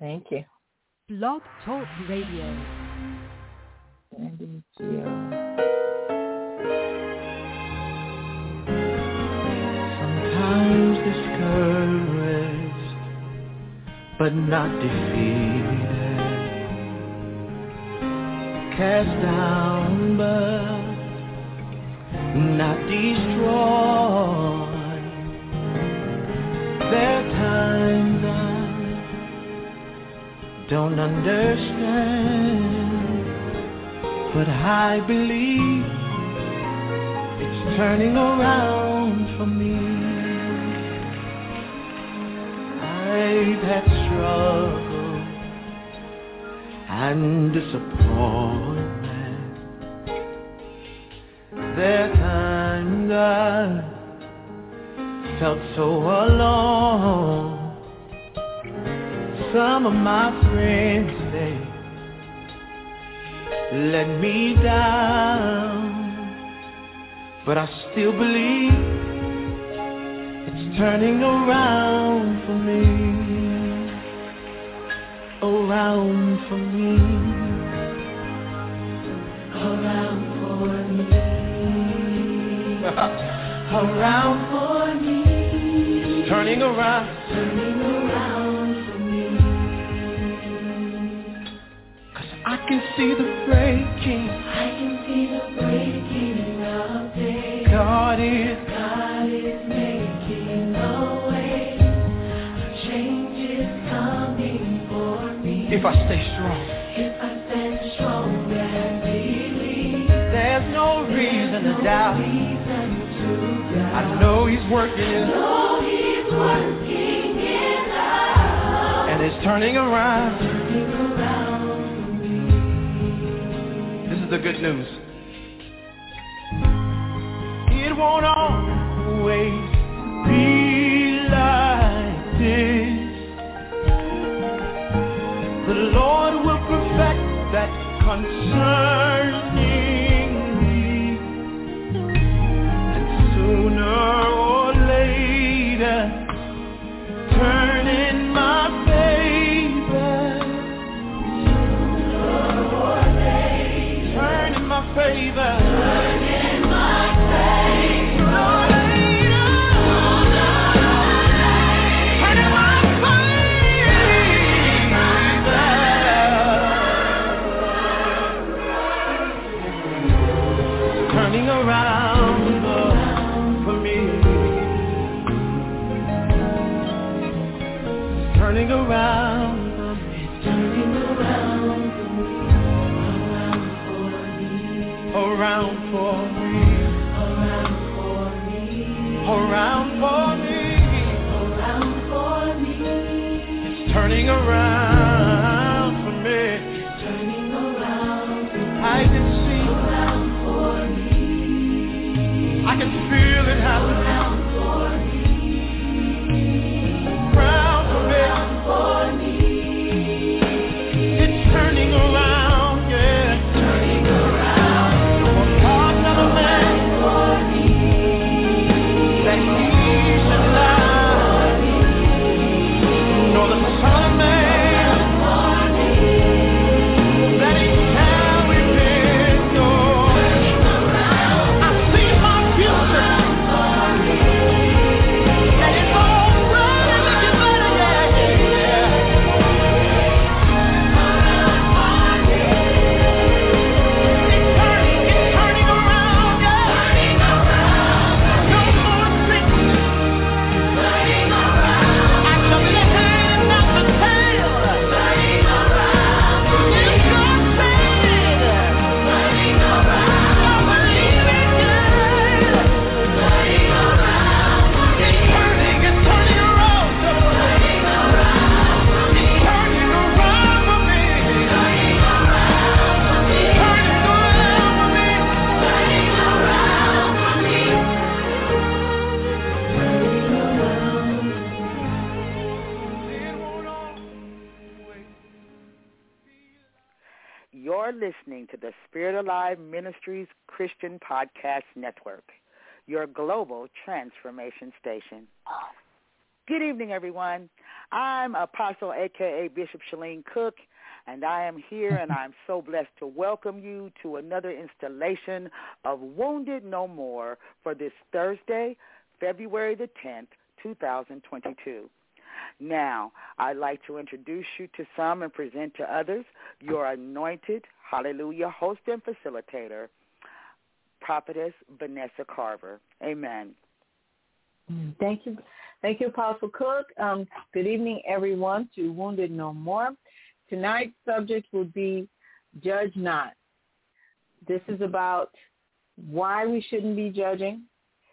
Thank you. Blog Talk Radio. Andy Gio. Sometimes discouraged, but not defeated. Cast down, but not destroyed. There are times I don't understand, but I believe it's turning around for me. I've had struggle and disappointment. There are times I felt so alone. Some of my friends, they let me down, but I still believe it's turning around for me, around for me, around for me, around for me, it's turning around, turning around for me, 'cause I can see the breaking, I can see the breaking of day. God is making a way. Change is coming for me. If I stay strong, if I stand strong and believe, there's no reason to doubt. I know He's working. I know He's working it out. And it's turning around. Turning around for me. This is the good news. It won't always be like this. The Lord will perfect that concerning me, and sooner or later turn in my favor. Sooner or later turn in my favor. Turn in my favor. Turning around for me. Turning around for me. Turning around for me. Around for me. Around for me. Around for me. Around for me. It's turning around for me. Turning around for me. I can see. I can feel it happening. Around for me. It's turning around, yeah. Turning around. For part of a man that he should love. Nor the son of man that he carried in your. I see my future. And it's already looking better, yeah. It's turning around, yeah. No more sickness. I shall be the head, not the tail. Yes, God said. I believe it, yeah. It's turning around. It's turning around for me. Turning around for me. You're listening to the Spirit Alive Ministries Christian Podcast Network, your global transformation station. Good evening, everyone. I'm Apostle, a.k.a. Bishop Shalene Cook, and I am here, and I'm so blessed to welcome you to another installation of Wounded No More for this Thursday, February the 10th, 2022. Now, I'd like to introduce you to some and present to others your anointed, hallelujah, host and facilitator, Prophetess Vanessa Carver. Amen. Thank you. Thank you, Apostle Cook. Good evening, everyone, to Wounded No More. Tonight's subject will be Judge Not. This is about why we shouldn't be judging,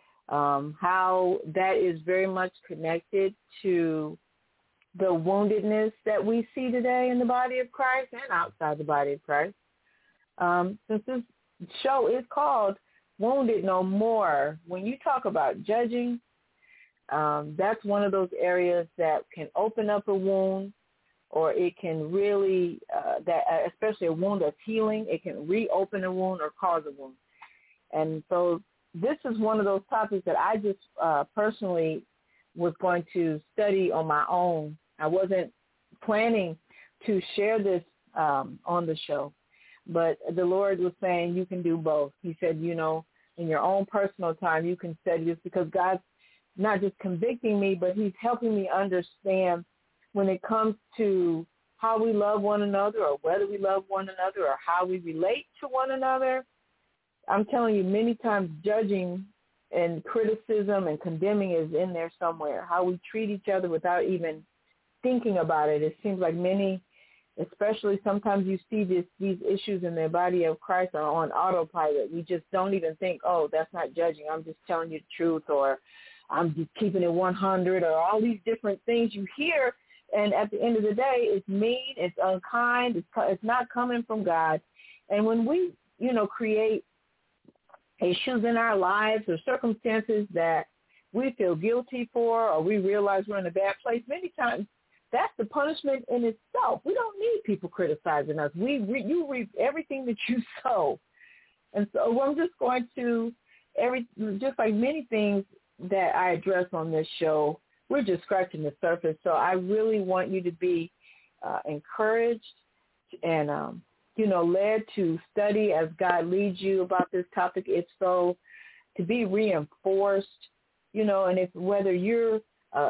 how that is very much connected to the woundedness that we see today in the body of Christ and outside the body of Christ. Since this show is called Wounded No More, when you talk about judging, that's one of those areas that can open up a wound, or it can really, especially a wound that's healing, it can reopen a wound or cause a wound. And so this is one of those topics that I just personally was going to study on my own. I wasn't planning to share this on the show, but the Lord was saying you can do both. He said, in your own personal time, you can study this, because God's not just convicting me, but he's helping me understand when it comes to how we love one another, or whether we love one another, or how we relate to one another. I'm telling you, many times judging and criticism and condemning is in there somewhere. How we treat each other without even thinking about it. It seems like many, especially sometimes you see these issues in the body of Christ are on autopilot. We just don't even think, oh, that's not judging. I'm just telling you the truth, or I'm just keeping it 100, or all these different things you hear. And at the end of the day, it's mean, it's unkind, it's not coming from God. And when we, create issues in our lives or circumstances that we feel guilty for, or we realize we're in a bad place, many times that's the punishment in itself. We don't need people criticizing us. You reap everything that you sow. And so I'm just going to, just like many things that I address on this show, we're just scratching the surface. So I really want you to be encouraged and, led to study as God leads you about this topic. It's so to be reinforced, and if whether you're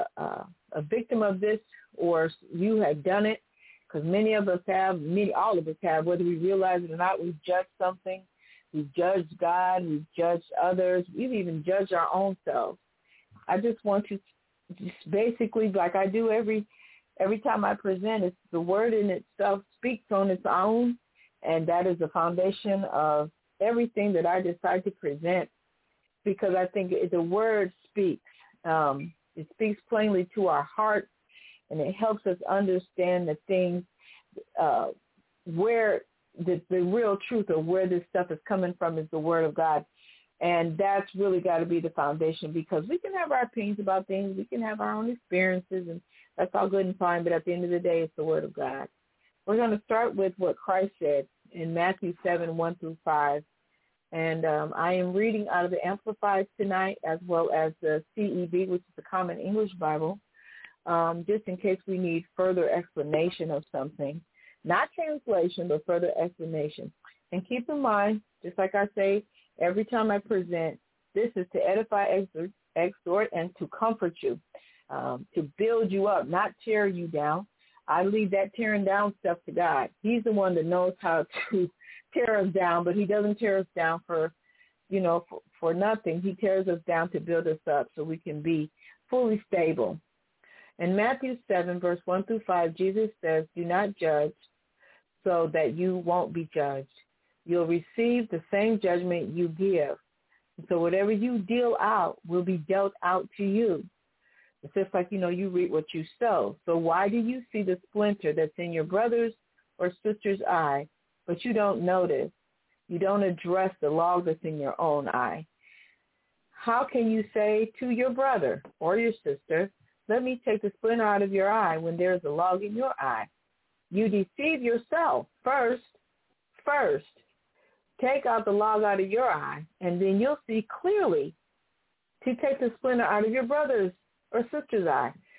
a victim of this or you have done it, because many of us have, all of us have, whether we realize it or not, we've judged something. We've judged God. We've judged others. We've even judged our own selves. I just want to just basically, like I do every time I present, it's the word in itself speaks on its own, and that is the foundation of everything that I decide to present, because I think the word speaks. It speaks plainly to our hearts, and it helps us understand the things where the real truth of where this stuff is coming from is the word of God. And that's really got to be the foundation, because we can have our opinions about things. We can have our own experiences, and that's all good and fine. But at the end of the day, it's the word of God. We're going to start with what Christ said in Matthew 7, 1 through 5. And I am reading out of the Amplified tonight, as well as the CEB, which is the Common English Bible, just in case we need further explanation of something. Not translation, but further explanation. And keep in mind, just like I say, every time I present, this is to edify, exhort, and to comfort you, to build you up, not tear you down. I leave that tearing down stuff to God. He's the one that knows how to tear us down, but he doesn't tear us down for nothing. He tears us down to build us up so we can be fully stable. In Matthew 7, verse 1 through 5, Jesus says, do not judge so that you won't be judged. You'll receive the same judgment you give. So whatever you deal out will be dealt out to you. It's just like, you reap what you sow. So why do you see the splinter that's in your brother's or sister's eye, but you don't notice? You don't address the log that's in your own eye. How can you say to your brother or your sister, let me take the splinter out of your eye when there's a log in your eye? You deceive yourself. First, take out the log out of your eye, and then you'll see clearly to take the splinter out of your brother's or sister's eye.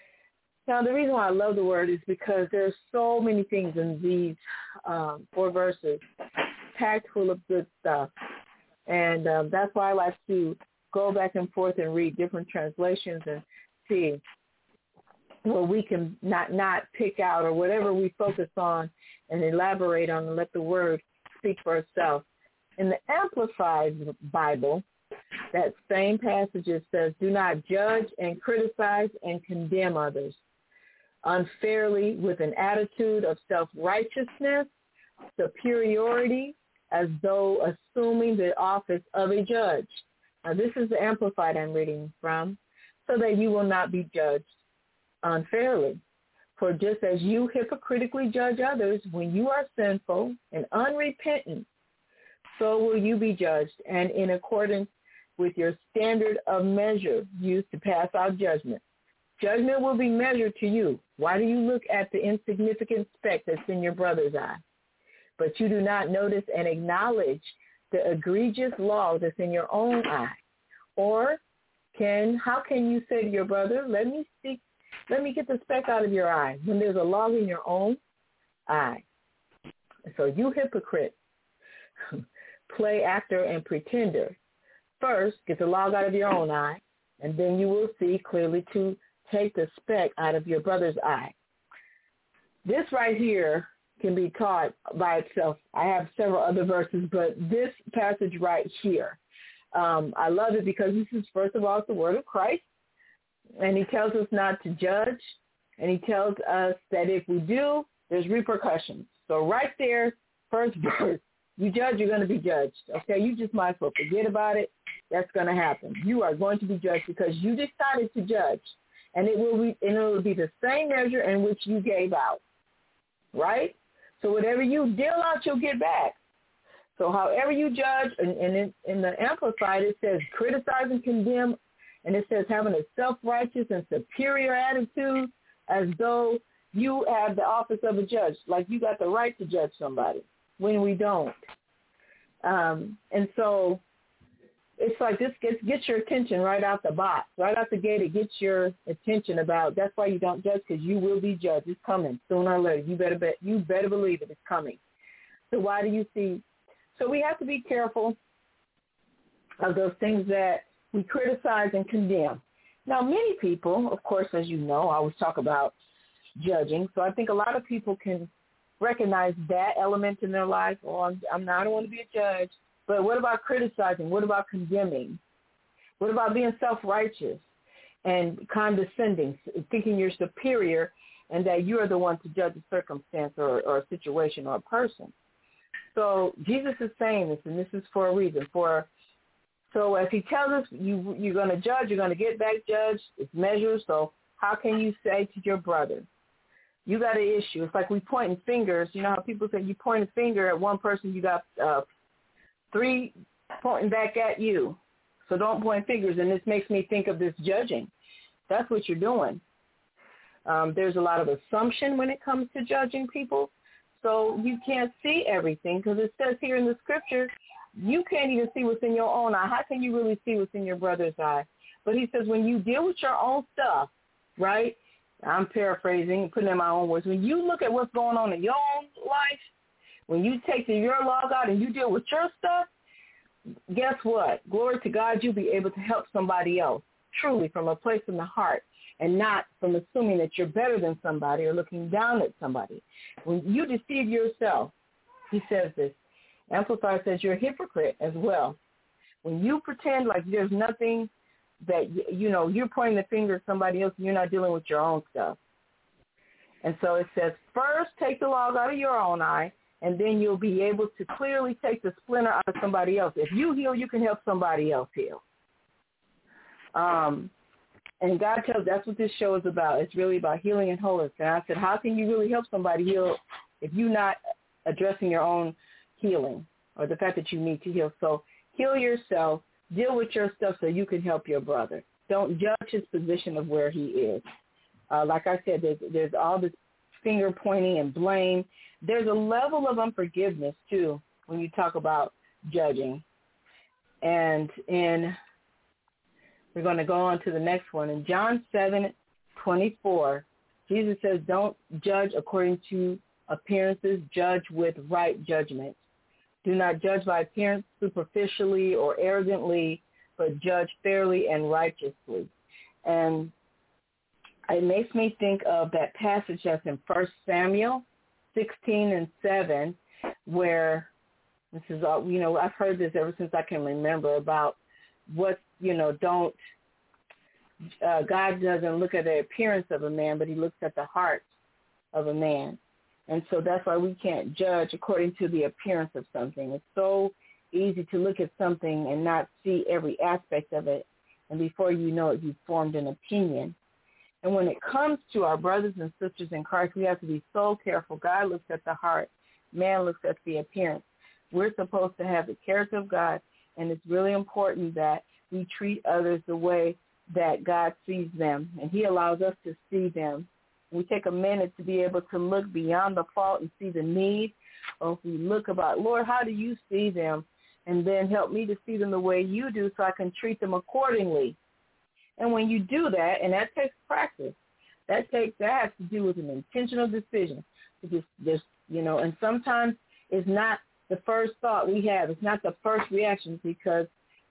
Now, the reason why I love the word is because there's so many things in these 4 verses, packed full of good stuff. And that's why I like to go back and forth and read different translations and see what we can not pick out, or whatever we focus on and elaborate on, and let the word speak for itself. In the Amplified Bible, that same passage says, do not judge and criticize and condemn others unfairly with an attitude of self-righteousness, superiority, as though assuming the office of a judge. Now, this is the Amplified I'm reading from, so that you will not be judged unfairly. For just as you hypocritically judge others when you are sinful and unrepentant, so will you be judged, and in accordance with your standard of measure used to pass out judgment. Judgment will be measured to you. Why do you look at the insignificant speck that's in your brother's eye, but you do not notice and acknowledge the egregious log that's in your own eye? Or how can you say to your brother, let me get the speck out of your eye, when there's a log in your own eye? So you hypocrite, play actor and pretender, first get the log out of your own eye, and then you will see clearly to take the speck out of your brother's eye. This right here can be taught by itself. I have several other verses, but this passage right here, I love it because this is, first of all, it's the word of Christ, and he tells us not to judge, and he tells us that if we do, there's repercussions. So right there, first verse, you judge, you're going to be judged. Okay, you just might as well forget about it. That's going to happen. You are going to be judged because you decided to judge, and it will be the same measure in which you gave out, right? So whatever you deal out, you'll get back. So however you judge, and in the Amplified, it says criticize and condemn, and it says having a self-righteous and superior attitude as though you have the office of a judge, like you got the right to judge somebody, when we don't. And so it's like this gets your attention right out the box, right out the gate. It gets your attention about, that's why you don't judge, because you will be judged. It's coming sooner or later. You better believe it. It's coming. So why do you see? So we have to be careful of those things that we criticize and condemn. Now, many people, of course, as you know, I always talk about judging. So I think a lot of people can recognize that element in their life. Oh, I don't want to be a judge. But what about criticizing? What about condemning? What about being self-righteous and condescending, thinking you're superior and that you're the one to judge a circumstance or a situation or a person? So Jesus is saying this, and this is for a reason. So as he tells us you're going to judge, you're going to get back judged, it's measured. So how can you say to your brother, you got an issue? It's like we pointing fingers. You know how people say you point a finger at one person, you got 3 pointing back at you. So don't point fingers. And this makes me think of this judging. That's what you're doing. There's a lot of assumption when it comes to judging people. So you can't see everything, because it says here in the scripture, you can't even see what's in your own eye. How can you really see what's in your brother's eye? But he says when you deal with your own stuff, right? I'm paraphrasing, putting in my own words. When you look at what's going on in your own life, when you take your log out and you deal with your stuff, guess what? Glory to God, you'll be able to help somebody else, truly from a place in the heart, and not from assuming that you're better than somebody or looking down at somebody. When you deceive yourself, he says this, Amplified says you're a hypocrite as well. When you pretend like there's nothing that, you're pointing the finger at somebody else and you're not dealing with your own stuff. And so it says, first take the log out of your own eye, and then you'll be able to clearly take the splinter out of somebody else. If you heal, you can help somebody else heal. And God tells, that's what this show is about. It's really about healing and wholeness. And I said, how can you really help somebody heal if you're not addressing your own healing or the fact that you need to heal? So heal yourself, deal with your stuff so you can help your brother. Don't judge his position of where he is. Like I said, there's all this finger pointing and blame. There's a level of unforgiveness, too, when you talk about judging. And we're going to go on to the next one. In John 7:24, Jesus says, don't judge according to appearances, judge with right judgment. Do not judge by appearance superficially or arrogantly, but judge fairly and righteously. And it makes me think of that passage that's in 1 Samuel 16:7, where this is all, I've heard this ever since I can remember about what, God doesn't look at the appearance of a man, but he looks at the heart of a man. And so that's why we can't judge according to the appearance of something. It's so easy to look at something and not see every aspect of it. And before you know it, you've formed an opinion. And when it comes to our brothers and sisters in Christ, we have to be so careful. God looks at the heart. Man looks at the appearance. We're supposed to have the character of God, and it's really important that we treat others the way that God sees them, and he allows us to see them. We take a minute to be able to look beyond the fault and see the need, or if we look about, Lord, how do you see them? And then help me to see them the way you do so I can treat them accordingly. And when you do that, and that takes practice, that has to do with an intentional decision. To just and sometimes it's not the first thought we have. It's not the first reaction because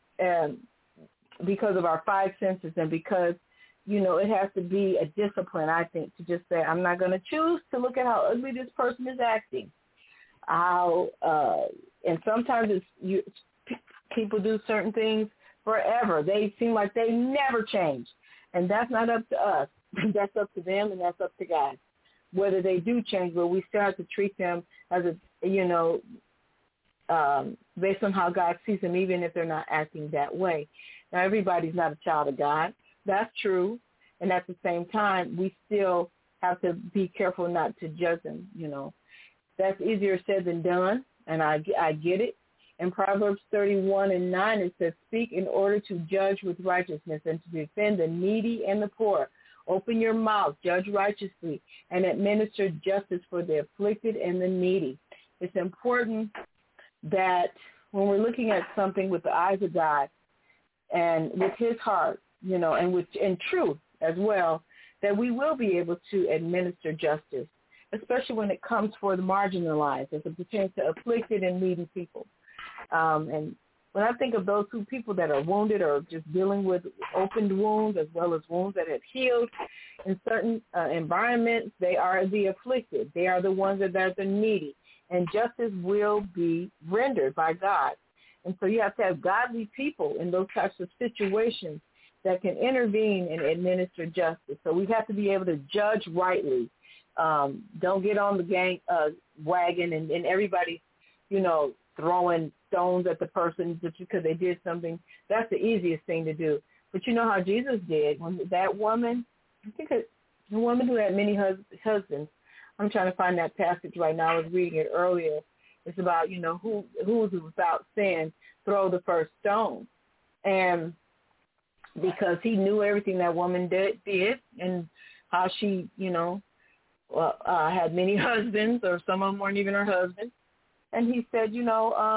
of our five senses and because, it has to be a discipline, I think, to just say, I'm not going to choose to look at how ugly this person is acting. And sometimes people do certain things forever. They seem like they never change. And that's not up to us. That's up to them and that's up to God. Whether they do change, but we still have to treat them as based on how God sees them, even if they're not acting that way. Now, everybody's not a child of God. That's true. And at the same time, we still have to be careful not to judge them, That's easier said than done, and I get it. In Proverbs 31:9, it says, speak in order to judge with righteousness and to defend the needy and the poor. Open your mouth, judge righteously, and administer justice for the afflicted and the needy. It's important that when we're looking at something with the eyes of God and with his heart, and truth as well, that we will be able to administer justice, especially when it comes for the marginalized as it pertains to afflicted and needy people. And when I think of those two people that are wounded or just dealing with opened wounds as well as wounds that have healed in certain environments, they are the afflicted. They are the ones that are the needy. And justice will be rendered by God. And so you have to have godly people in those types of situations that can intervene and administer justice. So we have to be able to judge rightly. Don't get on the wagon and everybody, throwing stones at the person just because they did something. That's the easiest thing to do. But you know how Jesus did when that woman, I think the woman who had many husbands, I'm trying to find that passage right now. I was reading it earlier. It's about, who is without sin, throw the first stone. And because he knew everything that woman did and how she, had many husbands, or some of them weren't even her husbands. And he said, who,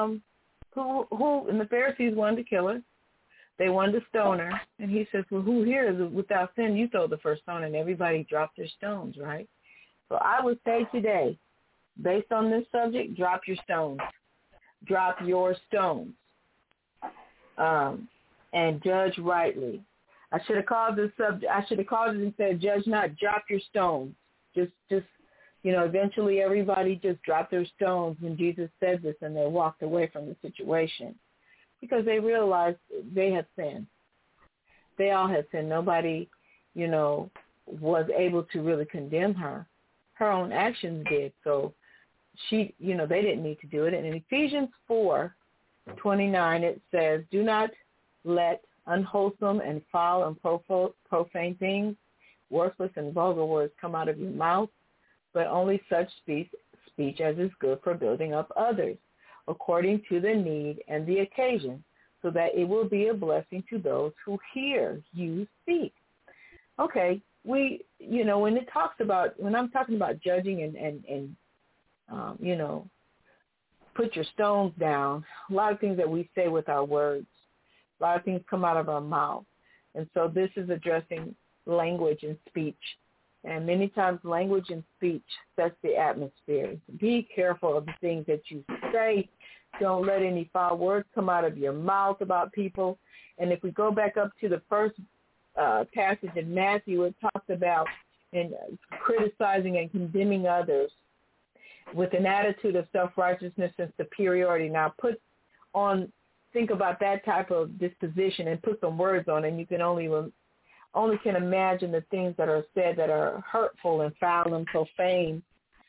and the Pharisees wanted to kill her. They wanted to stone her. And he says, well, who here is without sin? You throw the first stone. And everybody dropped their stones, right? So I would say today, based on this subject, drop your stones. Drop your stones. And judge rightly. I should have called this subject. I should have called it and said, judge not, drop your stones. Just eventually everybody just dropped their stones when Jesus said this, and they walked away from the situation because they realized they had sinned. They all had sinned. Nobody, was able to really condemn her. Her own actions did. So she, they didn't need to do it. And in Ephesians 4:29, it says, do not let unwholesome and foul and profane things, worthless and vulgar words come out of your mouth, but only such speech as is good for building up others, according to the need and the occasion, so that it will be a blessing to those who hear you speak. Okay, when I'm talking about judging and put your stones down, a lot of things that we say with our words, a lot of things come out of our mouth. And so this is addressing language and speech. And many times language and speech sets the atmosphere. Be careful of the things that you say. Don't let any foul words come out of your mouth about people. And if we go back up to the first passage in Matthew, it talks about criticizing and condemning others with an attitude of self-righteousness and superiority. Now think about that type of disposition and put some words on it, and you can only can imagine the things that are said that are hurtful and foul and profane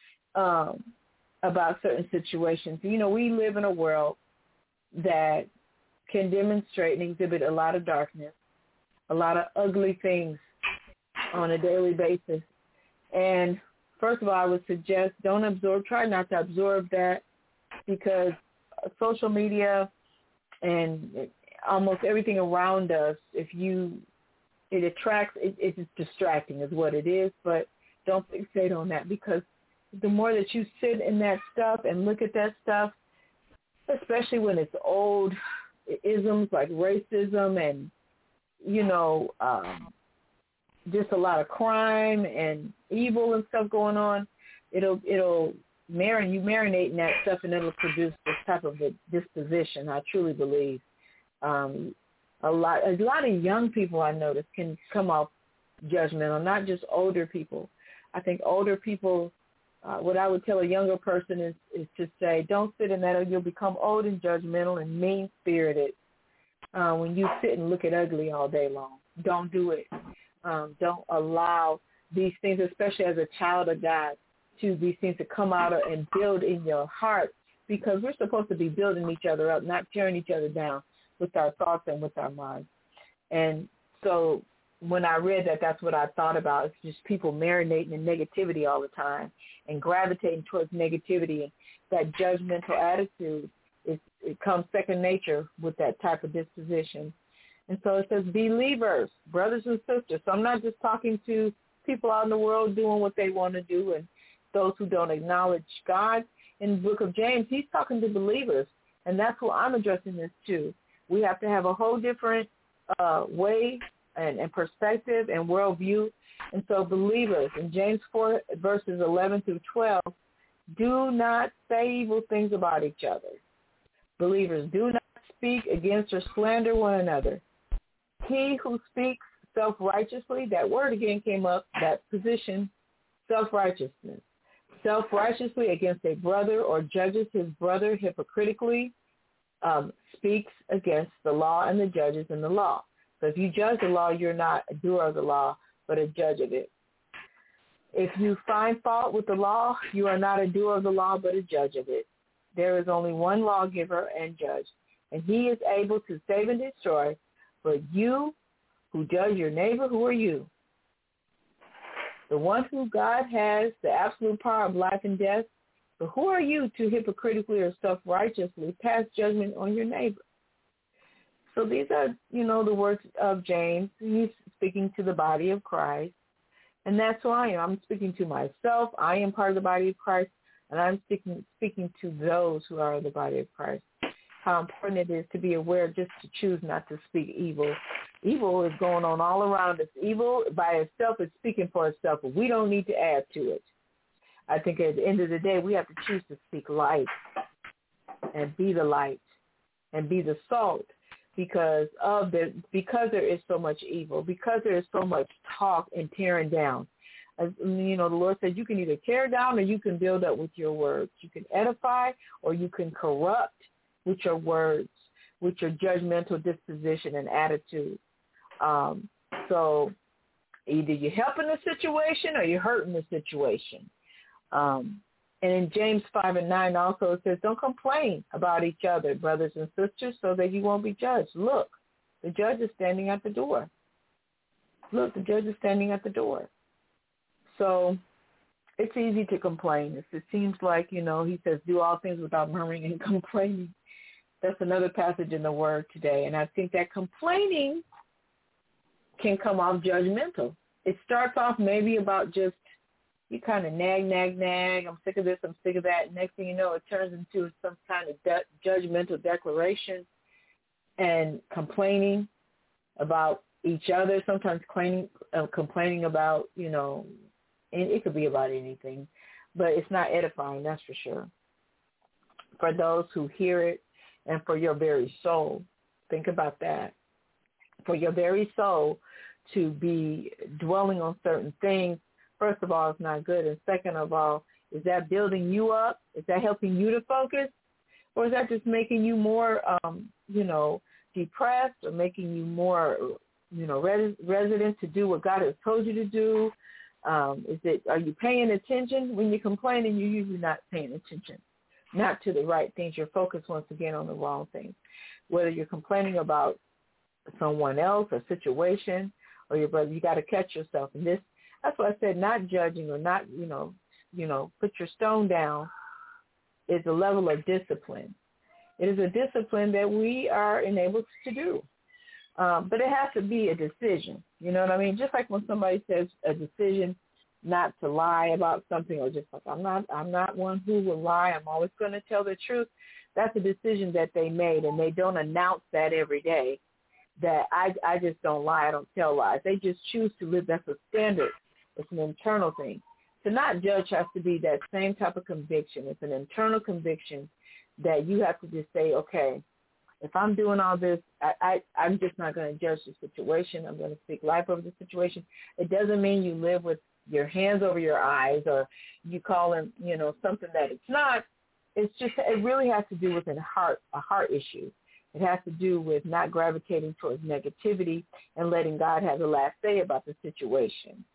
about certain situations. You know, we live in a world that can demonstrate and exhibit a lot of darkness, a lot of ugly things on a daily basis. And first of all, I would suggest try not to absorb that, because social media and almost everything around us, it's distracting is what it is, but don't fixate on that, because the more that you sit in that stuff and look at that stuff, especially when it's old isms like racism and, just a lot of crime and evil and stuff going on, it'll marinate in that stuff, and it'll produce this type of a disposition. I truly believe a lot of young people I notice can come off judgmental, not just older people. I think older people, what I would tell a younger person is to say, don't sit in that, or you'll become old and judgmental and mean-spirited when you sit and look at ugly all day long. Don't do it. Don't allow these things, especially as a child of God, these things to come out and build in your heart, because we're supposed to be building each other up, not tearing each other down with our thoughts and with our minds. And so when I read that, that's what I thought about. It's just people marinating in negativity all the time and gravitating towards negativity, and that judgmental attitude, it comes second nature with that type of disposition. And so it says believers, brothers and sisters. So I'm not just talking to people out in the world doing what they want to do and those who don't acknowledge God. In the book of James, he's talking to believers, and that's who I'm addressing this to. We have to have a whole different way and perspective and worldview. And so believers, in James 4, verses 11 through 12, do not say evil things about each other. Believers, do not speak against or slander one another. He who speaks self-righteously, that word again came up, that position, self-righteousness. Self-righteously against a brother, or judges his brother hypocritically, speaks against the law and the judges in the law. So if you judge the law, you're not a doer of the law, but a judge of it. If you find fault with the law, you are not a doer of the law, but a judge of it. There is only one lawgiver and judge, and he is able to save and destroy. But you who judge your neighbor, who are you? The one who God has the absolute power of life and death. But who are you to hypocritically or self-righteously pass judgment on your neighbor? So these are, the words of James. He's speaking to the body of Christ. And that's who I am. I'm speaking to myself. I am part of the body of Christ. And I'm speaking to those who are the body of Christ. How important it is to be aware, just to choose not to speak evil. Evil is going on all around us. Evil by itself is speaking for itself, but we don't need to add to it. I think at the end of the day, we have to choose to speak light and be the light and be the salt, because there is so much evil, because there is so much talk and tearing down. As the Lord said, you can either tear down or you can build up with your words. You can edify or you can corrupt with your words, with your judgmental disposition and attitude. So either you're helping the situation or you're hurting the situation. And in James 5:9 also it says, don't complain about each other, brothers and sisters, so that you won't be judged. Look, the judge is standing at the door. Look, the judge is standing at the door. So it's easy to complain. It seems like, he says, do all things without murmuring and complaining. That's another passage in the Word today. And I think that complaining can come off judgmental. It starts off maybe about just, you kind of nag. I'm sick of this, I'm sick of that. Next thing you know, it turns into some kind of judgmental declaration and complaining about each other, sometimes complaining about, and it could be about anything, but it's not edifying, that's for sure. For those who hear it and for your very soul, think about that. For your very soul to be dwelling on certain things, first of all, it's not good. And second of all, is that building you up? Is that helping you to focus? Or is that just making you more, depressed, or making you more, resident to do what God has told you to do? Are you paying attention? When you're complaining, you're usually not paying attention, not to the right things. You're focused once again on the wrong things. Whether you're complaining about someone else or situation or your brother, you got to catch yourself. And that's why I said not judging or not, put your stone down is a level of discipline. It is a discipline that we are enabled to do. But it has to be a decision. You know what I mean? Just like when somebody says a decision not to lie about something, or just like I'm not one who will lie. I'm always going to tell the truth. That's a decision that they made, and they don't announce that every day, that I just don't lie. I don't tell lies. They just choose to live. That's a standard. It's an internal thing. To not judge has to be that same type of conviction. It's an internal conviction that you have to just say, okay, if I'm doing all this, I'm just not going to judge the situation. I'm going to speak life over the situation. It doesn't mean you live with your hands over your eyes, or you call it, something that it's not. It's just, it really has to do with a heart issue. It has to do with not gravitating towards negativity and letting God have the last say about the situation.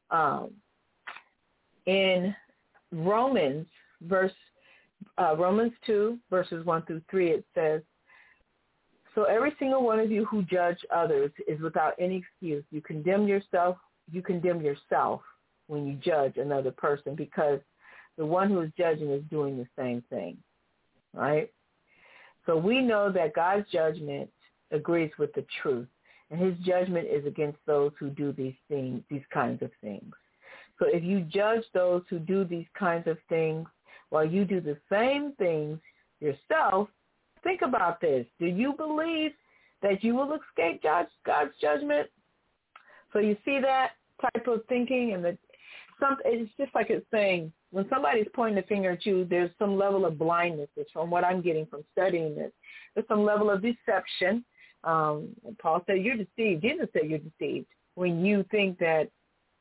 In Romans 2, verses 1 through 3, it says, so every single one of you who judge others is without any excuse. You condemn yourself when you judge another person, because the one who is judging is doing the same thing, right? So we know that God's judgment agrees with the truth, and his judgment is against those who do these things, these kinds of things. So if you judge those who do these kinds of things while you do the same things yourself, think about this. Do you believe that you will escape God's judgment? So you see that type of thinking, and it's just like it's saying, when somebody's pointing the finger at you, there's some level of blindness. It's from what I'm getting from studying this. There's some level of deception. Paul said you're deceived. Jesus said you're deceived when you think that,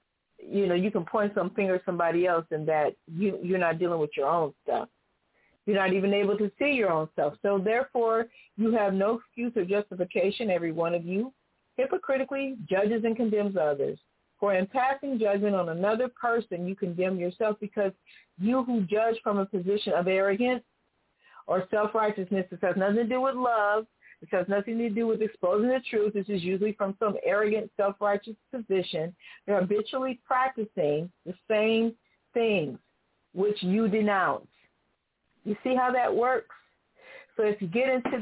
you can point some finger at somebody else and that you're not dealing with your own stuff. You're not even able to see your own self. So therefore, you have no excuse or justification, every one of you, hypocritically judges and condemns others. For in passing judgment on another person, you condemn yourself, because you who judge from a position of arrogance or self-righteousness, this has nothing to do with love. This has nothing to do with exposing the truth. This is usually from some arrogant, self-righteous position. They're habitually practicing the same things which you denounce. You see how that works? So if you get into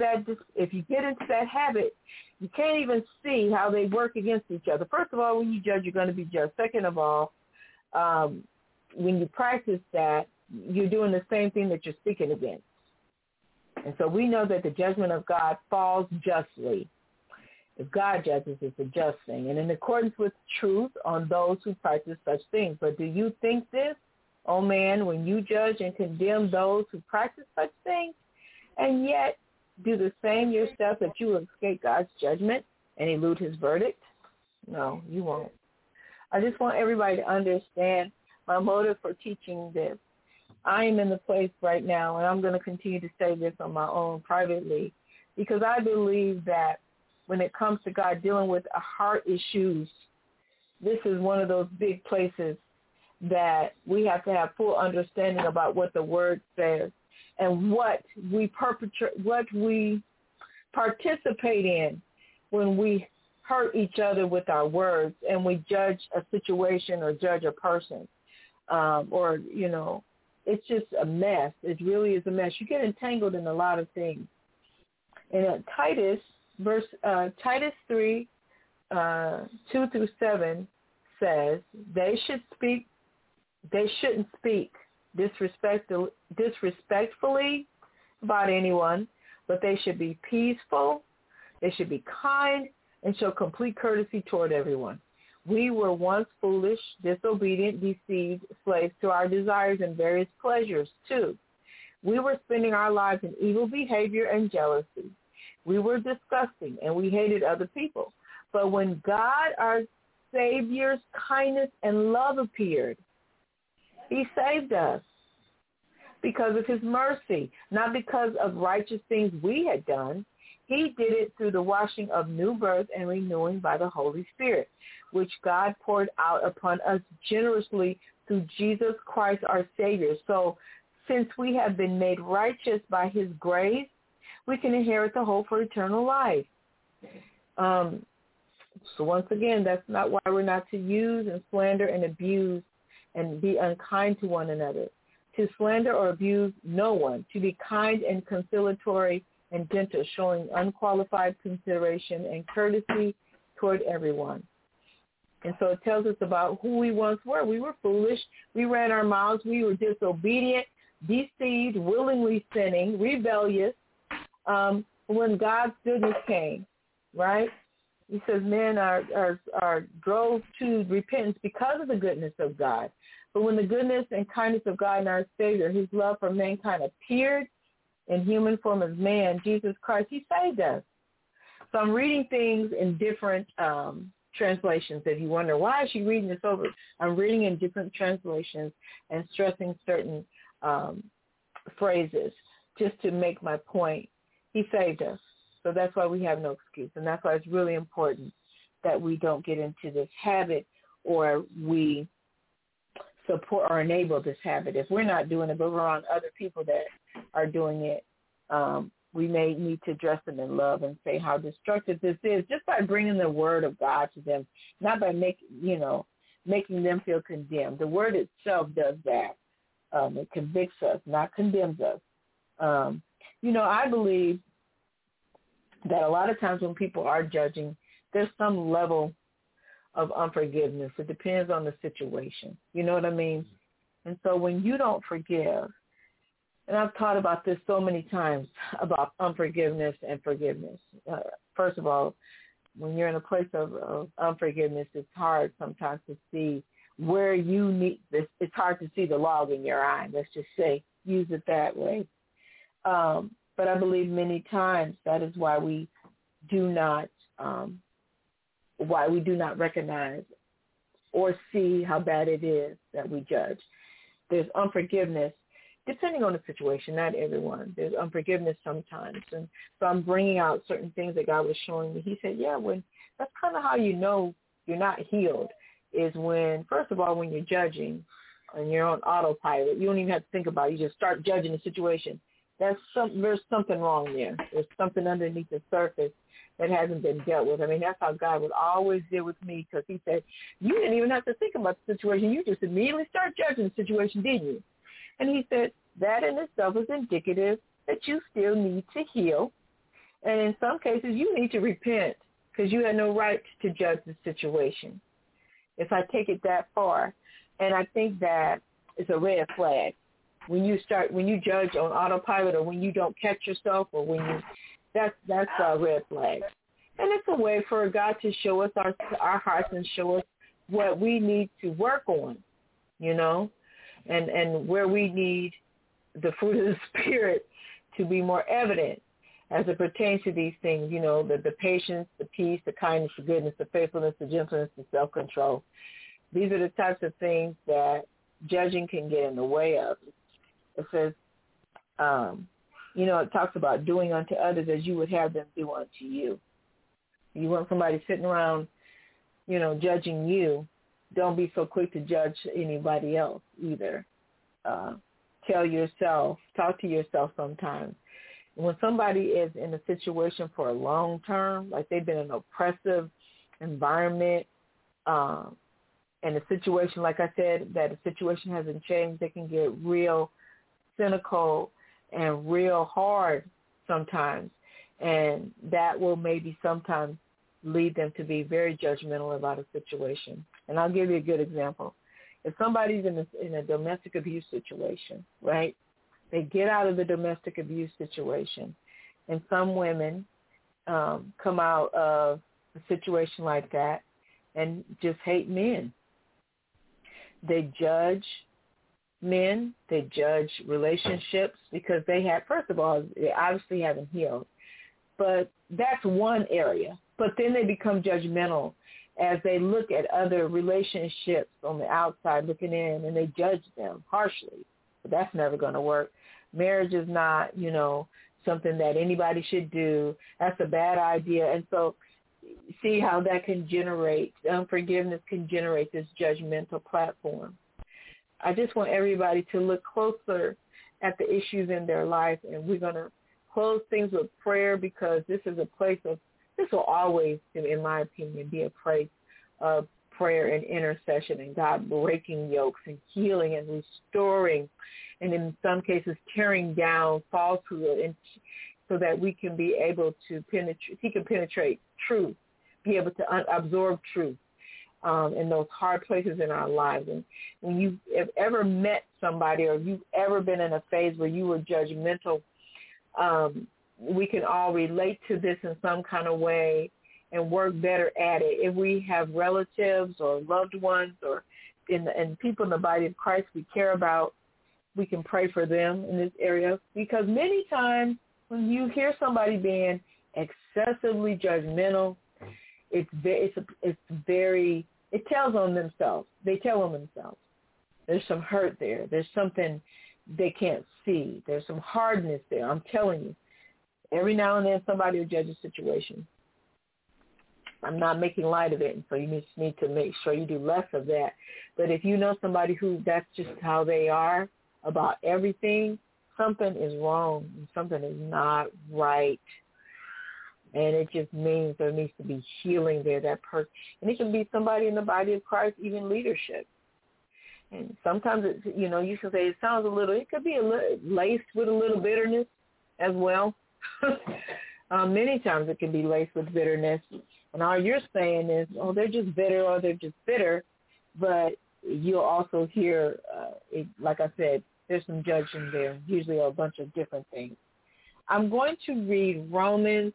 that habit, you can't even see how they work against each other. First of all, when you judge, you're going to be judged. Second of all, when you practice that, you're doing the same thing that you're speaking against. And so we know that the judgment of God falls justly. If God judges, it's a just thing, and in accordance with truth on those who practice such things. But do you think this, oh man, when you judge and condemn those who practice such things, and yet do the same yourself, that you will escape God's judgment and elude his verdict? No, you won't. I just want everybody to understand my motive for teaching this. I am in the place right now, and I'm going to continue to say this on my own privately, because I believe that when it comes to God dealing with heart issues, this is one of those big places that we have to have full understanding about what the word says and what we participate in when we hurt each other with our words and we judge a situation or judge a person, it's just a mess. It really is a mess. You get entangled in a lot of things. And Titus 3, 2 through 7 says they shouldn't speak disrespectfully about anyone, but they should be peaceful, they should be kind, and show complete courtesy toward everyone. We were once foolish, disobedient, deceived, slaves to our desires and various pleasures, too. We were spending our lives in evil behavior and jealousy. We were disgusting, and we hated other people. But when God, our Savior's kindness and love appeared, he saved us because of his mercy, not because of righteous things we had done. He did it through the washing of new birth and renewing by the Holy Spirit, which God poured out upon us generously through Jesus Christ our Savior. So since we have been made righteous by his grace, we can inherit the hope for eternal life. So once again, that's not why we're not to use and slander and abuse and be unkind to one another. To slander or abuse no one. To be kind and conciliatory and gentle, showing unqualified consideration and courtesy toward everyone. And so it tells us about who we once were. We were foolish. We ran our mouths. We were disobedient, deceived, willingly sinning, rebellious. When God's goodness came, right? He says men are drove to repentance because of the goodness of God. But when the goodness and kindness of God and our Savior, his love for mankind appeared in human form as man, Jesus Christ, he saved us. So I'm reading things in different translations. If you wonder, why is she reading this over? I'm reading in different translations and stressing certain phrases just to make my point. He saved us. So that's why we have no excuse. And that's why it's really important that we don't get into this habit or we support or enable this habit. If we're not doing it, but we're on other people that are doing it, we may need to address them in love and say how destructive this is just by bringing the word of God to them, not by making them feel condemned. The word itself does that. It convicts us, not condemns us. I believe that a lot of times when people are judging, there's some level of unforgiveness. It depends on the situation. You know what I mean? And so when you don't forgive, and I've taught about this so many times, about unforgiveness and forgiveness. First of all, when you're in a place of unforgiveness, it's hard sometimes to see where you need this. It's hard to see the log in your eye. Let's just say, use it that way. But I believe many times that is why we do not recognize or see how bad it is that we judge. There's unforgiveness, depending on the situation, not everyone. There's unforgiveness sometimes. And so I'm bringing out certain things that God was showing me. He said, that's kind of how you know you're not healed, is when, first of all, when you're judging and you're on autopilot, you don't even have to think about it. You just start judging the situation. There's something wrong there. There's something underneath the surface that hasn't been dealt with. I mean, that's how God would always deal with me, because he said, you didn't even have to think about the situation. You just immediately start judging the situation, didn't you? And he said, that in itself is indicative that you still need to heal. And in some cases, you need to repent because you had no right to judge the situation. If I take it that far, and I think that is a red flag. When you judge on autopilot, or when you don't catch yourself, or that's a red flag. And it's a way for God to show us our hearts and show us what we need to work on, and where we need the fruit of the Spirit to be more evident as it pertains to these things, the patience, the peace, the kindness, the goodness, the faithfulness, the gentleness, the self-control. These are the types of things that judging can get in the way of. It says, it talks about doing unto others as you would have them do unto you. You want somebody sitting around, judging you, don't be so quick to judge anybody else either. Talk to yourself sometimes. When somebody is in a situation for a long term, like they've been in an oppressive environment, and the situation, like I said, that the situation hasn't changed, they can get real cynical and real hard sometimes, and that will maybe sometimes lead them to be very judgmental about a situation. And I'll give you a good example. If somebody's in a domestic abuse situation, right, they get out of the domestic abuse situation, and some women come out of a situation like that, and just hate men. They judge men. They judge relationships because they have, first of all, they obviously haven't healed. But that's one area. But then they become judgmental as they look at other relationships on the outside looking in, and they judge them harshly. But that's never going to work. Marriage is not, something that anybody should do. That's a bad idea. And so see how that can generate, unforgiveness can generate this judgmental platform. I just want everybody to look closer at the issues in their life, and we're going to close things with prayer because this is a place of, this will always, in my opinion, be a place of prayer and intercession and God breaking yokes and healing and restoring, and in some cases tearing down falsehood, and so that we can be able to penetrate, he can penetrate truth, be able to absorb truth in those hard places in our lives. And when you have ever met somebody or you've ever been in a phase where you were judgmental, we can all relate to this in some kind of way and work better at it. If we have relatives or loved ones or and people in the body of Christ we care about, we can pray for them in this area, because many times when you hear somebody being excessively judgmental, it tells on themselves. They tell on themselves. There's some hurt there. There's something they can't see. There's some hardness there. I'm telling you. Every now and then somebody will judge a situation. I'm not making light of it, and so you just need to make sure you do less of that. But if you know somebody who that's just how they are about everything, something is wrong and something is not right. And it just means there needs to be healing there, that person. And it can be somebody in the body of Christ, even leadership. And sometimes, you can say it could be laced with a little bitterness as well. Many times it can be laced with bitterness. And all you're saying is, they're just bitter or they're just bitter. But you'll also hear, like I said, there's some judging there, usually a bunch of different things. I'm going to read Romans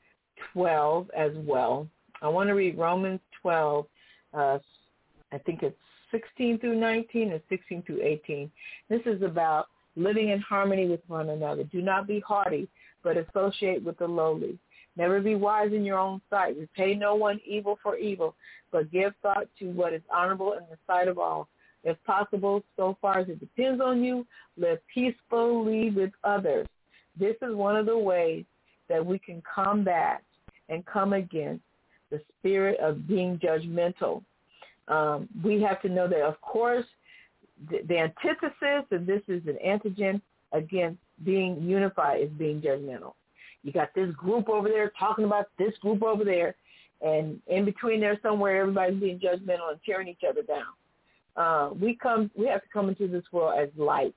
12 as well. I want to read Romans 12, I think it's 16 through 19 or 16 through 18. This is about living in harmony with one another. Do not be haughty, but associate with the lowly. Never be wise in your own sight. Repay no one evil for evil, but give thought to what is honorable in the sight of all. If possible, so far as it depends on you, live peacefully with others. This is one of the ways that we can combat and come against the spirit of being judgmental. We have to know that, of course, the antithesis, and this is an antigen against being unified, is being judgmental. You got this group over there talking about this group over there, and in between there somewhere everybody's being judgmental and tearing each other down. We have to come into this world as light.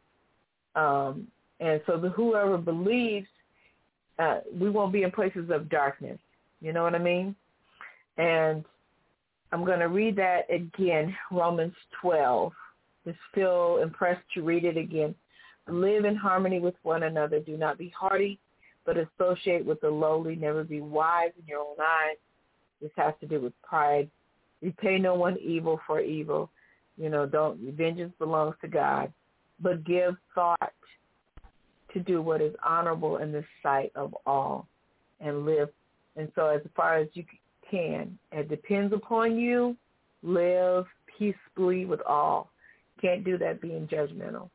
And so whoever believes, we won't be in places of darkness. You know what I mean? And I'm going to read that again, Romans 12. Just feel impressed to read it again. Live in harmony with one another. Do not be haughty, but associate with the lowly. Never be wise in your own eyes. This has to do with pride. Repay no one evil for evil. Vengeance belongs to God. But give thought to do what is honorable in the sight of all, and live. And so as far as you can, it depends upon you, live peacefully with all. You can't do that being judgmental.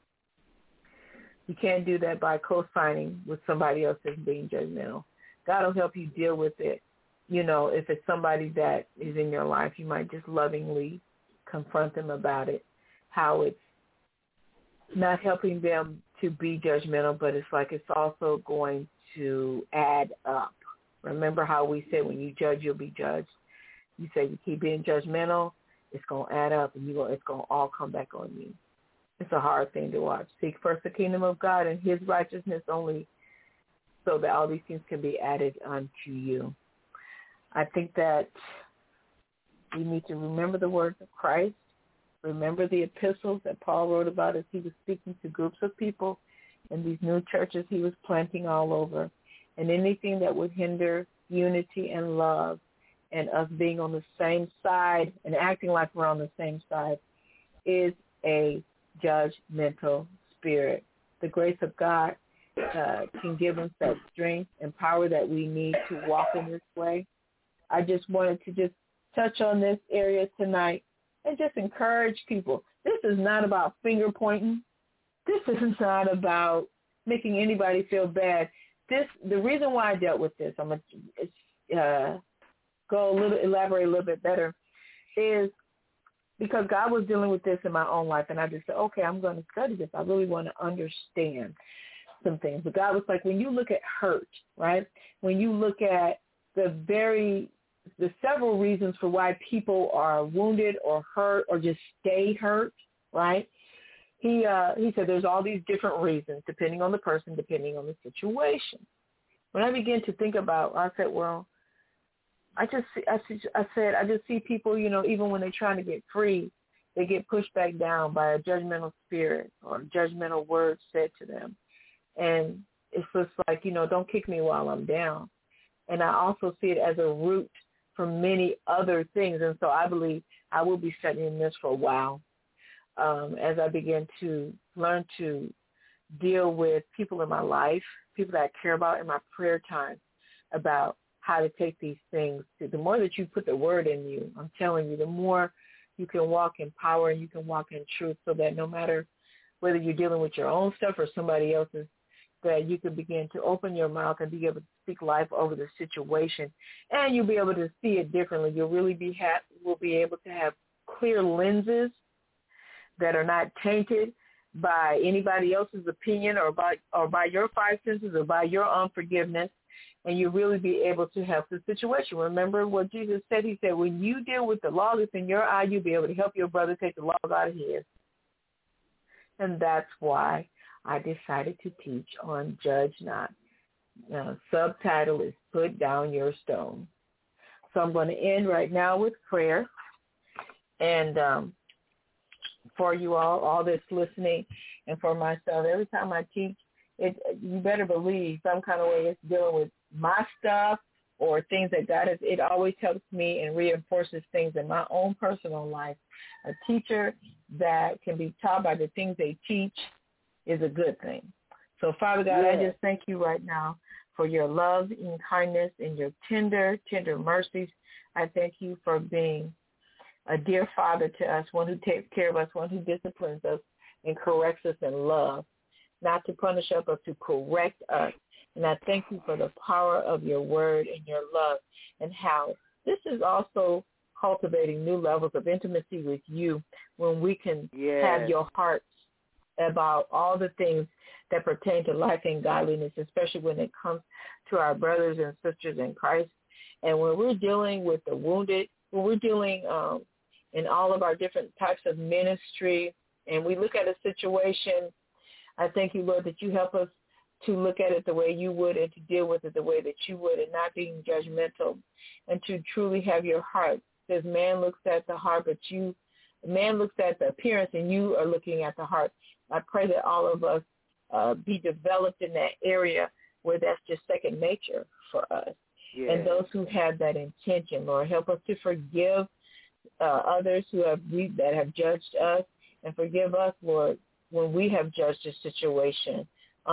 You can't do that by co-signing with somebody else that's being judgmental. God will help you deal with it. If it's somebody that is in your life, you might just lovingly confront them about it, how it's not helping them to be judgmental, but it's like it's also going to add up. Remember how we said when you judge, you'll be judged. You say you keep being judgmental, it's going to add up, and it's going to all come back on you. It's a hard thing to watch. Seek first the kingdom of God and his righteousness only, so that all these things can be added unto you. I think that we need to remember the words of Christ, remember the epistles that Paul wrote about as he was speaking to groups of people in these new churches he was planting all over, and anything that would hinder unity and love and us being on the same side and acting like we're on the same side is a judgmental spirit. The grace of God can give us that strength and power that we need to walk in this way. I just wanted to just touch on this area tonight and just encourage people. This is not about finger pointing. This is not about making anybody feel bad. The reason why I dealt with this, I'm going to elaborate a little bit better, is because God was dealing with this in my own life, and I just said, okay, I'm going to study this. I really want to understand some things. But God was like, when you look at hurt, right, when you look at the several reasons for why people are wounded or hurt or just stay hurt, right, he said there's all these different reasons depending on the person, depending on the situation. When I began to think about, I said, well, I just see people, even when they're trying to get free, they get pushed back down by a judgmental spirit or judgmental words said to them. And it's just like, don't kick me while I'm down. And I also see it as a root for many other things. And so I believe I will be studying this for a while as I begin to learn to deal with people in my life, people that I care about in my prayer time, about how to take these things. The more that you put the word in you, I'm telling you, the more you can walk in power and you can walk in truth, so that no matter whether you're dealing with your own stuff or somebody else's, that you can begin to open your mouth and be able to speak life over the situation, and you'll be able to see it differently. You'll really will be able to have clear lenses that are not tainted by anybody else's opinion or by your five senses or by your unforgiveness, and you really be able to help the situation. Remember what Jesus said? He said, when you deal with the log that's in your eye, you'll be able to help your brother take the log out of his. And that's why I decided to teach on Judge Not. Subtitle is Put Down Your Stone. So I'm going to end right now with prayer. And for you all that's listening, and for myself, every time I teach, you better believe some kind of way it's dealing with my stuff or things that God has. It always helps me and reinforces things in my own personal life. A teacher that can be taught by the things they teach is a good thing. So, Father God, I just thank you right now for your love and kindness and your tender, tender mercies. I thank you for being a dear Father to us, one who takes care of us, one who disciplines us and corrects us in love, not to punish us, but to correct us. And I thank you for the power of your word and your love, and how this is also cultivating new levels of intimacy with you when we can have your hearts about all the things that pertain to life and godliness, especially when it comes to our brothers and sisters in Christ. And when we're dealing with the wounded, when we're dealing in all of our different types of ministry, and we look at a situation, I thank you, Lord, that you help us to look at it the way you would and to deal with it the way that you would, and not being judgmental, and to truly have your heart. Because man looks at the heart, but man looks at the appearance, and you are looking at the heart. I pray that all of us be developed in that area where that's just second nature for us. Yes. And those who have that intention, Lord, help us to forgive others that have judged us, and forgive us, Lord, when we have judged a situation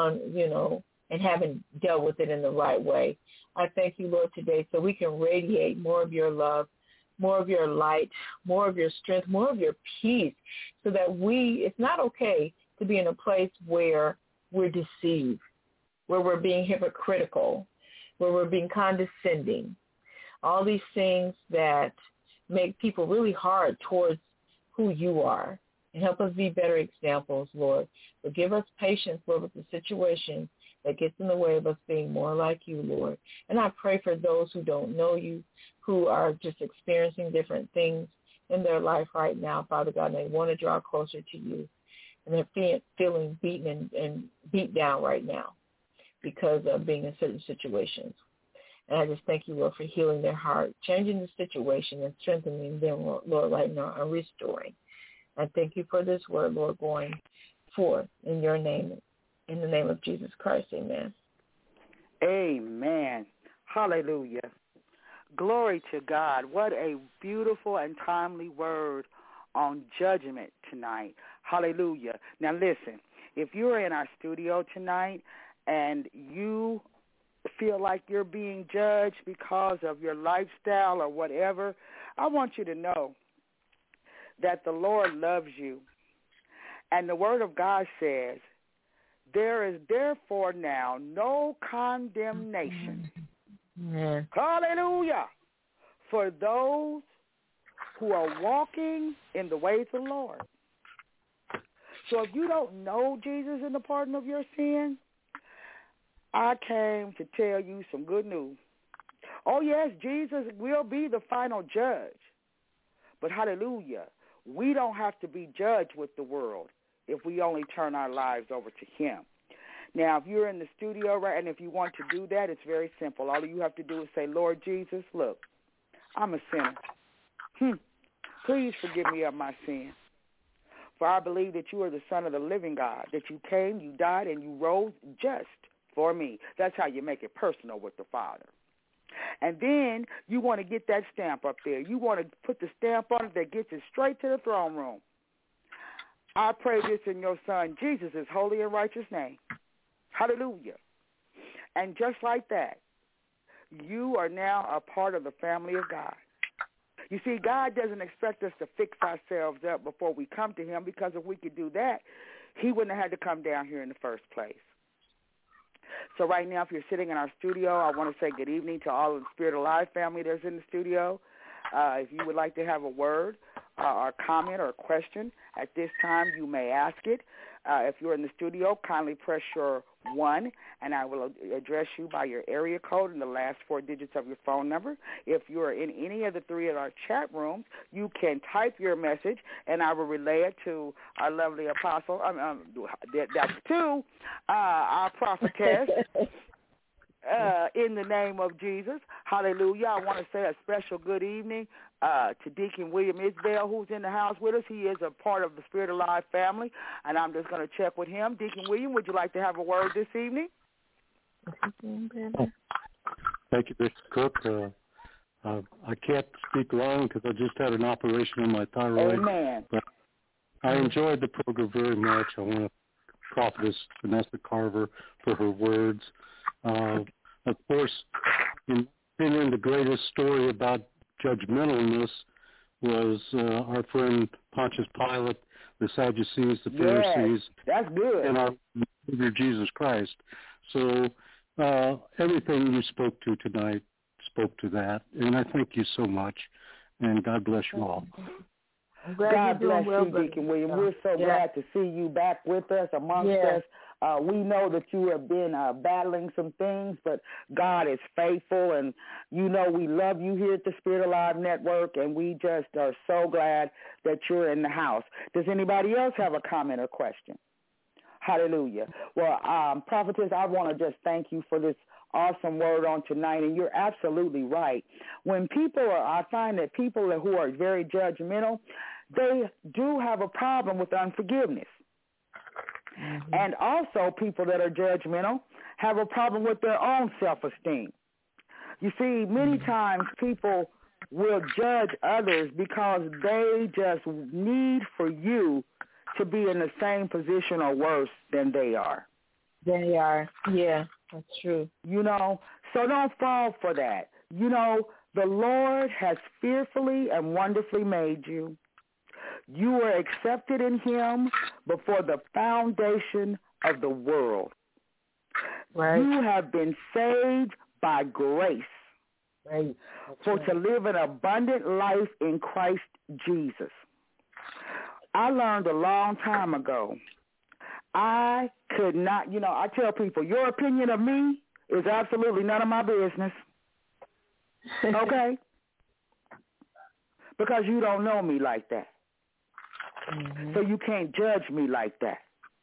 and haven't dealt with it in the right way. I thank you, Lord, today, so we can radiate more of your love, more of your light, more of your strength, more of your peace, so that it's not okay to be in a place where we're deceived, where we're being hypocritical, where we're being condescending, all these things that make people really hard towards who you are. And help us be better examples, Lord. But give us patience, Lord, with the situation that gets in the way of us being more like you, Lord. And I pray for those who don't know you, who are just experiencing different things in their life right now, Father God, and they want to draw closer to you. And they're feeling beaten and beat down right now because of being in certain situations. And I just thank you, Lord, for healing their heart, changing the situation and strengthening them, Lord, right now, and restoring. I thank you for this word, Lord, going forth in your name, in the name of Jesus Christ. Amen. Amen. Hallelujah. Glory to God. What a beautiful and timely word on judgment tonight. Hallelujah. Now listen, if you're in our studio tonight and you feel like you're being judged because of your lifestyle or whatever, I want you to know that the Lord loves you. And the Word of God says, there is therefore now no condemnation. Yeah. Hallelujah. For those who are walking in the ways of the Lord. So if you don't know Jesus and the pardon of your sin, I came to tell you some good news. Oh, yes, Jesus will be the final judge. But hallelujah, we don't have to be judged with the world if we only turn our lives over to him. Now, if you're in the studio, right, and if you want to do that, it's very simple. All you have to do is say, Lord Jesus, look, I'm a sinner. Please forgive me of my sin. For I believe that you are the Son of the living God, that you came, you died, and you rose just for me. That's how you make it personal with the Father. And then you want to get that stamp up there. You want to put the stamp on it that gets it straight to the throne room. I pray this in your Son, Jesus' holy and righteous name. Hallelujah. And just like that, you are now a part of the family of God. You see, God doesn't expect us to fix ourselves up before we come to him, because if we could do that, he wouldn't have had to come down here in the first place. So right now, if you're sitting in our studio, I want to say good evening to all of the Spirit Alive family that's in the studio. If you would like to have a word or comment or a question at this time, you may ask it. If you're in the studio, kindly press your 1, and I will address you by your area code and the last 4 digits of your phone number. If you're in any of the 3 of our chat rooms, you can type your message, and I will relay it to our lovely apostle. That's 2, our prophetess. In the name of Jesus. Hallelujah. I want to say a special good evening to Deacon William Isbell, who's in the house with us. He is a part of the Spirit Alive family, and I'm just going to check with him. Deacon William, would you like to have a word this evening? Thank you, Bishop Cook. I can't speak long because I just had an operation on my thyroid. Amen. But I enjoyed the program very much. I want to prophetess Vanessa Carver for her words. Of course, in my opinion, the greatest story about judgmentalness was our friend Pontius Pilate, the Sadducees, the Pharisees, that's good, and our Savior Jesus Christ. So everything you spoke to tonight spoke to that, and I thank you so much, and God bless you all. God bless you, Deacon William. We're so glad to see you back with us, amongst us. We know that you have been battling some things, but God is faithful, and you know we love you here at the Spirit Alive Network, and we just are so glad that you're in the house. Does anybody else have a comment or question? Hallelujah. Well, prophetess, I want to just thank you for this awesome word on tonight, and you're absolutely right. When I find that people who are very judgmental, they do have a problem with unforgiveness. Mm-hmm. And also people that are judgmental have a problem with their own self-esteem. You see, many times people will judge others because they just need for you to be in the same position or worse than they are. They are. Yeah, that's true. You know, so don't fall for that. You know, the Lord has fearfully and wonderfully made you. You were accepted in him before the foundation of the world. Right. You have been saved by grace to live an abundant life in Christ Jesus. I learned a long time ago, I could not, I tell people, your opinion of me is absolutely none of my business. Okay? Because you don't know me like that. Mm-hmm. So you can't judge me like that.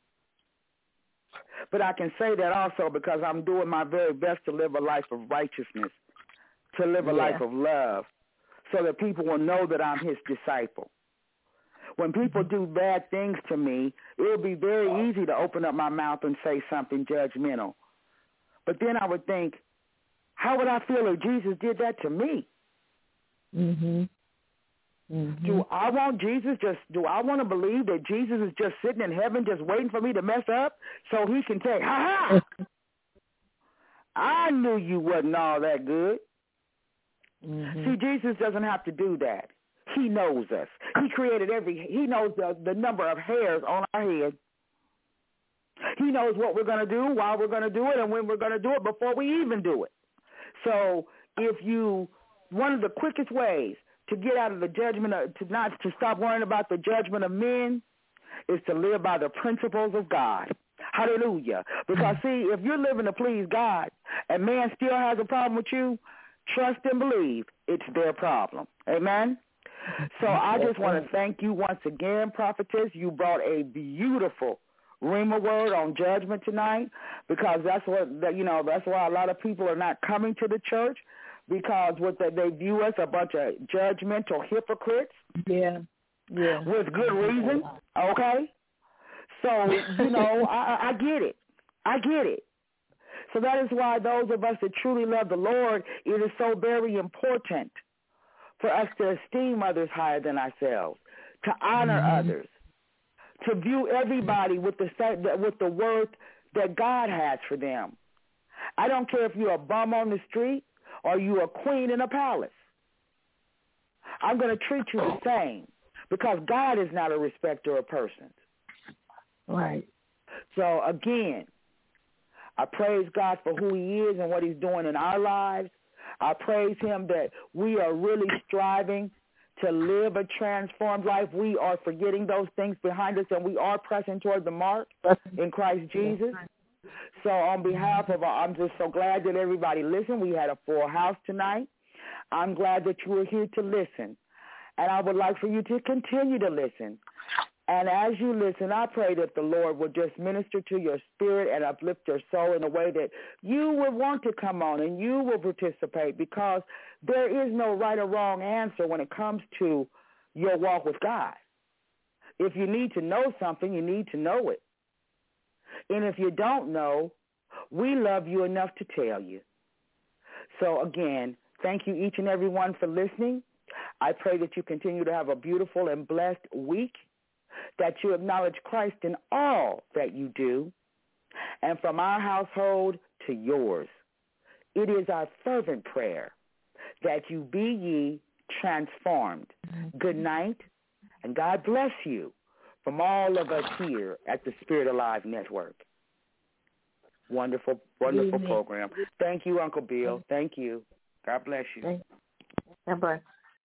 But I can say that also because I'm doing my very best to live a life of righteousness, to live a life of love, so that people will know that I'm his disciple. When people do bad things to me, it will be very easy to open up my mouth and say something judgmental. But then I would think, how would I feel if Jesus did that to me? Mhm. Mm-hmm. Do I want to believe that Jesus is just sitting in heaven just waiting for me to mess up so he can say, ha ha, I knew you wasn't all that good. Mm-hmm. See, Jesus doesn't have to do that. He knows us. He created he knows the number of hairs on our head. He knows what we're going to do, why we're going to do it, and when we're going to do it before we even do it. So one of the quickest ways to get out of the judgment, to stop worrying about the judgment of men, is to live by the principles of God. Hallelujah. Because, see, if you're living to please God and man still has a problem with you, trust and believe it's their problem. Amen? So I just want to thank you once again, prophetess. You brought a beautiful rhema word on judgment tonight, because that's why a lot of people are not coming to the church, because they view us a bunch of judgmental hypocrites. Yeah. With good reason. Okay. So I get it. I get it. So that is why those of us that truly love the Lord, it is so very important for us to esteem others higher than ourselves, to honor others, to view everybody with the worth that God has for them. I don't care if you're a bum on the street or you're a queen in a palace. I'm going to treat you the same, because God is not a respecter of persons. Right. So again, I praise God for who he is and what he's doing in our lives. I praise him that we are really striving to live a transformed life. We are forgetting those things behind us, and we are pressing toward the mark in Christ Jesus. So on behalf of I'm just so glad that everybody listened. We had a full house tonight. I'm glad that you were here to listen. And I would like for you to continue to listen. And as you listen, I pray that the Lord will just minister to your spirit and uplift your soul in a way that you will want to come on and you will participate, because there is no right or wrong answer when it comes to your walk with God. If you need to know something, you need to know it. And if you don't know, we love you enough to tell you. So again, thank you each and every one for listening. I pray that you continue to have a beautiful and blessed week, that you acknowledge Christ in all that you do, and from our household to yours, it is our fervent prayer that you be ye transformed. Good night, and God bless you from all of us here at the Spirit Alive Network. Wonderful, wonderful program. Thank you, Uncle Bill. Thank you. God bless you. Bye-bye.